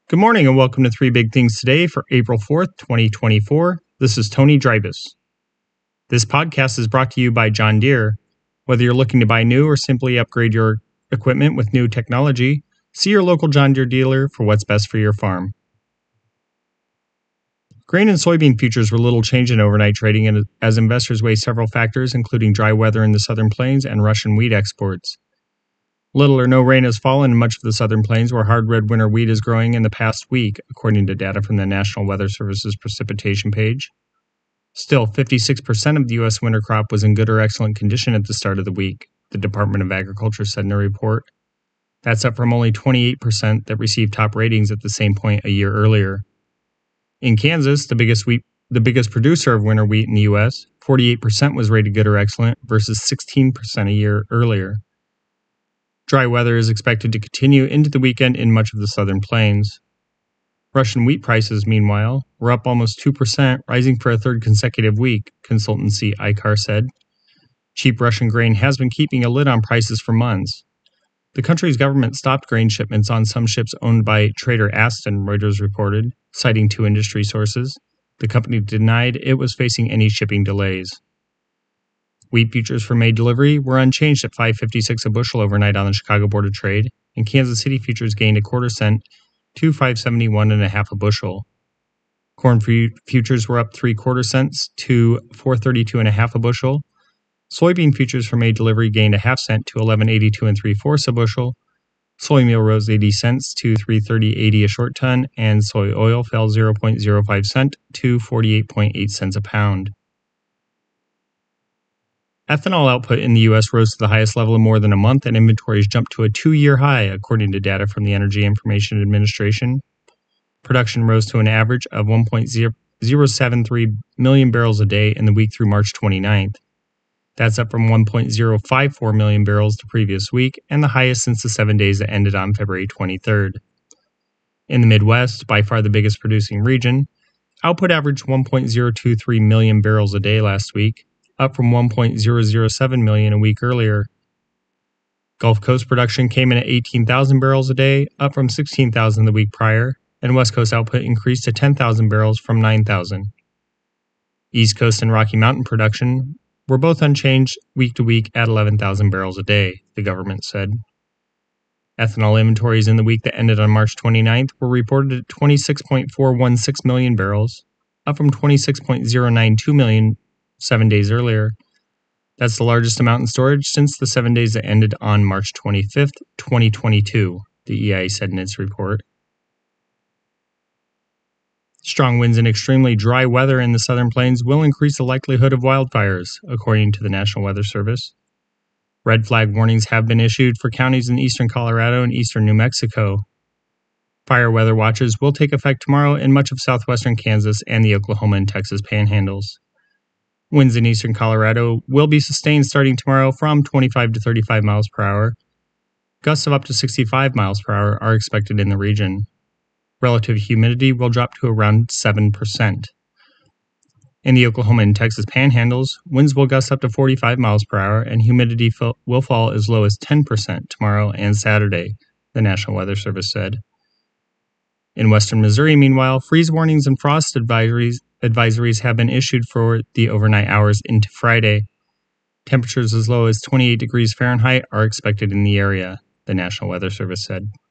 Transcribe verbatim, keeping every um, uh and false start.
Good morning and welcome to Three Big Things Today for April fourth, twenty twenty-four. This is Tony Drybus. This podcast is brought to you by John Deere. Whether you're looking to buy new or simply upgrade your equipment with new technology, see your local John Deere dealer for what's best for your farm. Grain and soybean futures were little change in overnight trading as investors weigh several factors, including dry weather in the southern plains and Russian wheat exports. Little or no rain has fallen in much of the southern plains where hard red winter wheat is growing in the past week, according to data from the National Weather Service's precipitation page. Still, fifty-six percent of the U S winter crop was in good or excellent condition at the start of the week, the Department of Agriculture said in a report. That's up from only twenty-eight percent that received top ratings at the same point a year earlier. In Kansas, the biggest wheat, the biggest producer of winter wheat in the U S, forty-eight percent was rated good or excellent versus sixteen percent a year earlier. Dry weather is expected to continue into the weekend in much of the southern plains. Russian wheat prices, meanwhile, were up almost two percent, rising for a third consecutive week, consultancy I C A R said. Cheap Russian grain has been keeping a lid on prices for months. The country's government stopped grain shipments on some ships owned by trader Aston, Reuters reported, citing two industry sources. The company denied it was facing any shipping delays. Wheat futures for May delivery were unchanged at five fifty-six a bushel overnight on the Chicago Board of Trade, and Kansas City futures gained a quarter cent to five seventy-one and a half a bushel. Corn futures were up three quarter cents to four thirty-two and a half a bushel. Soybean futures for May delivery gained a half cent to eleven eighty-two and three fourths a bushel. Soy meal rose eighty cents to three thirty eighty a short ton, and soy oil fell zero point zero five cent to forty-eight point eight cents a pound. Ethanol output in the U S rose to the highest level in more than a month, and inventories jumped to a two-year high, according to data from the Energy Information Administration. Production rose to an average of one point zero seven three million barrels a day in the week through March twenty-ninth. That's up from one point zero five four million barrels the previous week, and the highest since the seven days that ended on February twenty-third. In the Midwest, by far the biggest producing region, output averaged one point zero two three million barrels a day last week, up from one point zero zero seven million a week earlier. Gulf Coast production came in at eighteen thousand barrels a day, up from sixteen thousand the week prior, and West Coast output increased to ten thousand barrels from nine thousand. East Coast and Rocky Mountain production were both unchanged week to week at eleven thousand barrels a day, the government said. Ethanol inventories in the week that ended on March twenty-ninth were reported at twenty-six point four one six million barrels, up from twenty-six point zero nine two million seven days earlier. That's the largest amount in storage since the seven days that ended on March twenty-fifth, twenty twenty-two, the E I A said in its report. Strong winds and extremely dry weather in the southern plains will increase the likelihood of wildfires, according to the National Weather Service. Red flag warnings have been issued for counties in eastern Colorado and eastern New Mexico. Fire weather watches will take effect tomorrow in much of southwestern Kansas and the Oklahoma and Texas panhandles. Winds in eastern Colorado will be sustained starting tomorrow from twenty-five to thirty-five miles per hour. Gusts of up to sixty-five miles per hour are expected in the region. Relative humidity will drop to around seven percent. In the Oklahoma and Texas panhandles, winds will gust up to forty-five miles per hour, and humidity will fall as low as ten percent tomorrow and Saturday, the National Weather Service said. In western Missouri, meanwhile, freeze warnings and frost advisories advisories have been issued for the overnight hours into Friday. Temperatures as low as twenty-eight degrees Fahrenheit are expected in the area, the National Weather Service said.